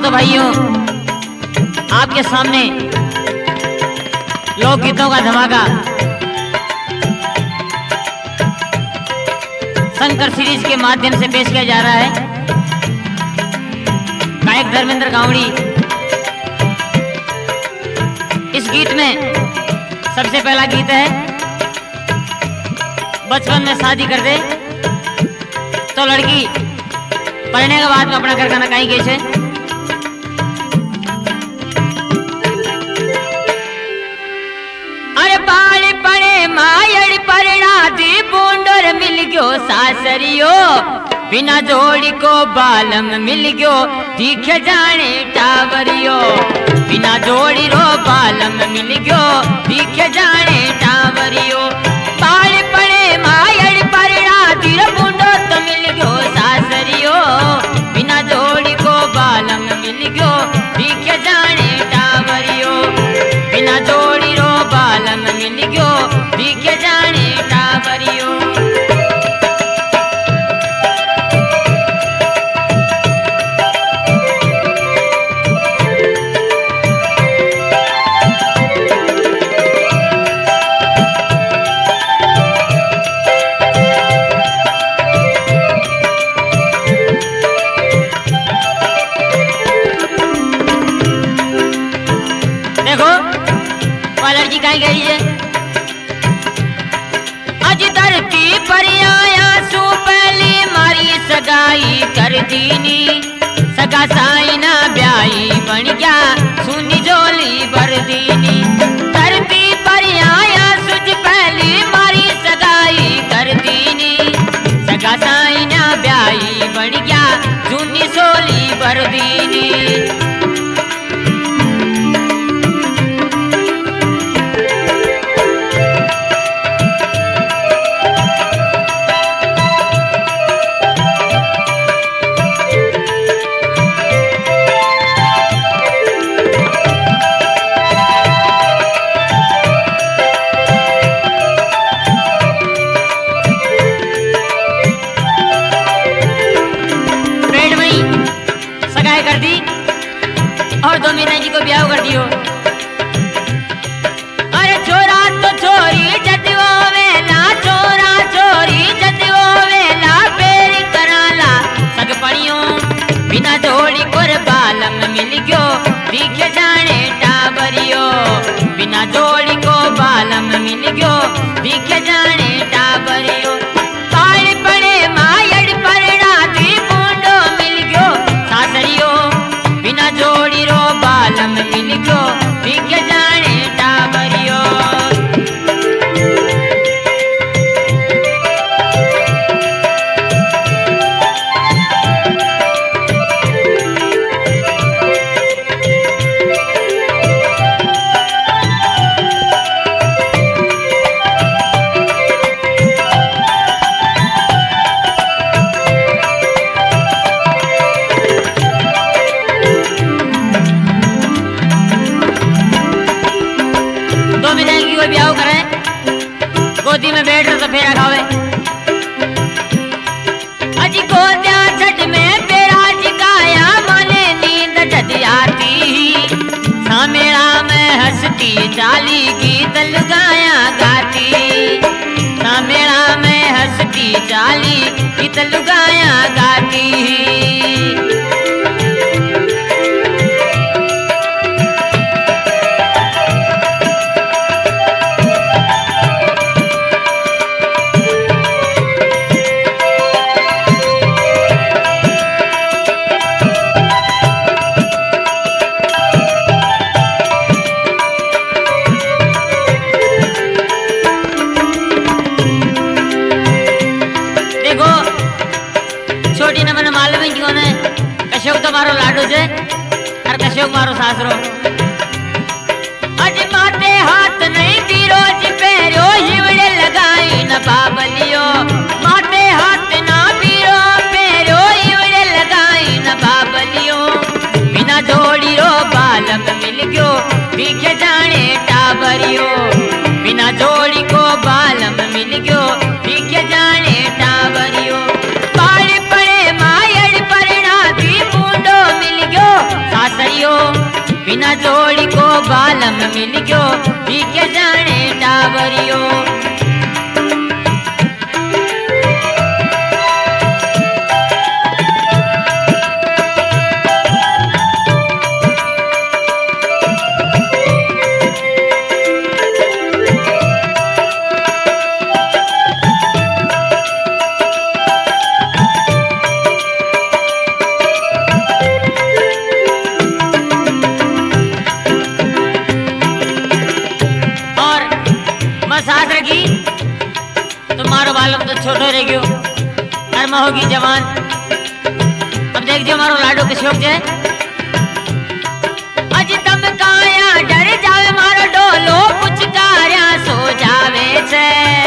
तो भाइयों आपके सामने लोकगीतों का धमाका शंकर सीरीज के माध्यम से पेश किया जा रहा है। गायक धर्मेंद्र गावड़ी। इस गीत में सबसे पहला गीत है बचपन में शादी कर दे तो लड़की पढ़ने के बाद में अपना घर खाना कहीं गई है। अरे बाल पड़े मायड़ परणा दी बूंडर मिल गयो सासरियो बिना जोड़ी को बालम मिल गयो दिखे जाने टावरियो बिना जोड़ी रो बालम मिल गयो दिखे जाने टावरियो बाल पड़े मायड़ परणा दी बूंडो तो मिल गयो सासरियो बिना जोड़ी को बालम मिल गयो दिखे जाने टावरियो बिना जोड़ी रो बालम मिल गयो दिखे जाने टावरियो। लड़की कहीं गई है अज धरती पर आया सू पहली मारी सगाई कर दीनी सगा साई ना ब्याई बन गया सुनी जोली भर दीनी धरती पर आया सुज पहली मारी सगाई कर दीनी सगा साई ना ब्याई बन गया सुनी सोली भर दीनी। कर दी और 2 महीने जी को ब्याह कर दियो। अरे छोरा तो छोरी जदवो वेला छोरा छोरी जदवो वेला पेर कराला सग पड़ियो बिना जोड़ी कोर बालम मिल गयो दिखे जाने टाबरियो बिना जोड़ी को बालम मिल गयो दिखे जाने टाबरियो पाड़ पड़े मायड़ परणा दी बूंडो मिल गयो सासरियो बिना जोड़ी रो बालम मिल गयो दिखे जाने टाबरियो। ब्याह करे गोदी में बैठ तो फेरा खावे अजी गोदिया छठ में फेरा जिकाया माने नींद जद आती सामेड़ा में हंसती चाली गीत लगाया गाती सामेड़ा में हंसती चाली गीत लगाया गाती। छोटी ने मैंने मालूम ही क्यों ने कश्यप तो मारो लाडू से और कश्यप मारो सासरो अज माते हाथ नहीं बीरोज पैरो हिवड़े लगाई न बाबलियो माते हाथ ना बीरो पैरो हिवड़े लगाई न बाबलियो बिना जोड़ी रो बालम मिल गयो दिखे जाने टाबरियो बिना जोड़ी को बालम मिल गयो दिखे जाने टाबरियो पाड़ पड़े मायड़ परणा दी बूंडो मिल गयो मिल गयो दिखे जाने टावरियो। तुम्हारो बालक तो छोटो रह गयो और मैं होगी जवान। अब देख जो मारो लाडो के शौक जाए अज तम काया डर जावे मारो डोलो कुछ कार्या सो जावे छे।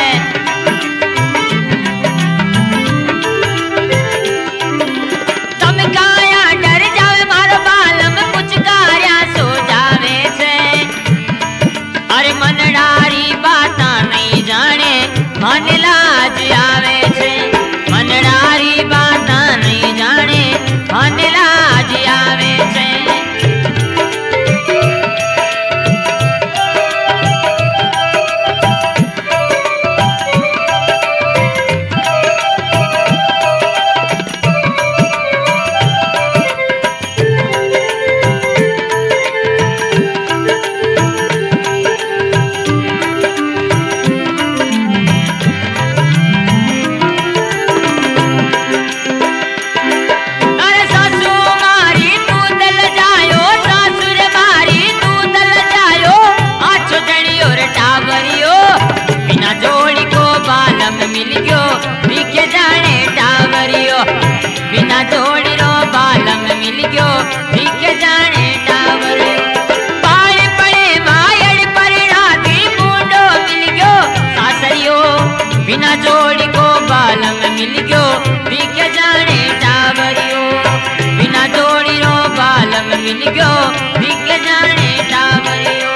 तम काया डर जावे मारो बालम कुछ कार्या सो जावे छे। अरे मनडारी बाता नहीं जाने मन लाज आवे छे। मनडारी बाता नहीं जाने मन लाज आवे छे। मिल गयो दिखे जाने टावरियो। बिना जोड़ी रो बालम मिल गयो दिखे जाने टावरियो। पाले पड़े मायड़ परिणाती बूंदो मिल गयो सासरियो। बिना जोड़ी को बालम मिल गयो दिखे जाने टावरियो। बिना जोड़ी रो बालम मिल गयो दिखे जाने टावरियो।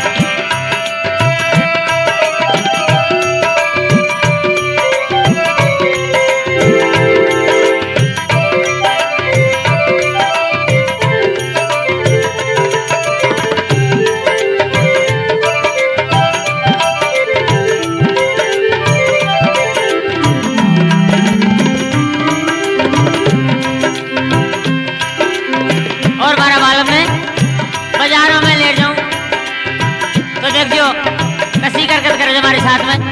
और बारह बालम में बाजारों में ले जाऊं तो देखियो कसी करकत करे हमारे साथ में।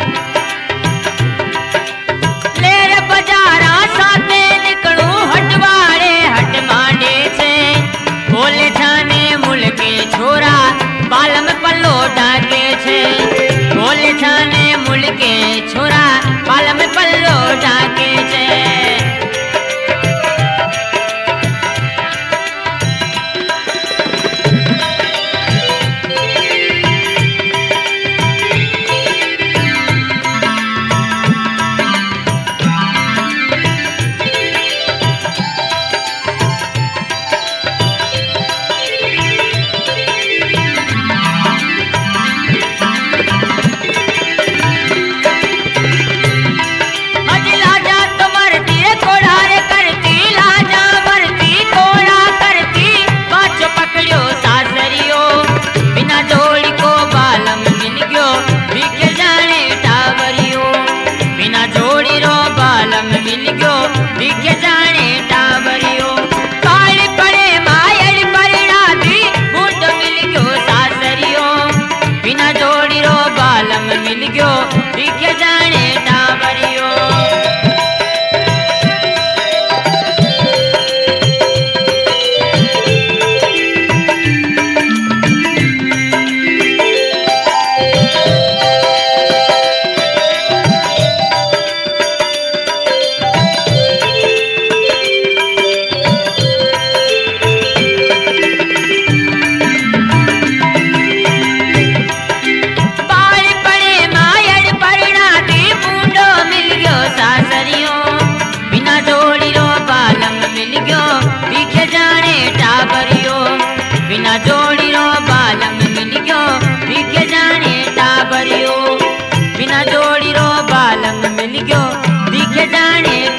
ले रे बाजारा साथे निकलू हटवाड़े हट मांडे छे। बोले छाने मुलके छोरा बालम पल्लो डाके छे। बोले छाने मुलके छोरा बालम पल्लो डाके छे। दिखे जाने टावरियो। पाले पड़े मायड़ परिणाती बूंदो मिल गयो सासरियो। बिना जोड़ी रो बालम मिल गयो दिखे जाने टावरियो। बिना जोड़ी रो बालम मिल गयो दिखे जाने टावरियो। बिना जोड़ी रो बालम मिल गयो दिखे जाने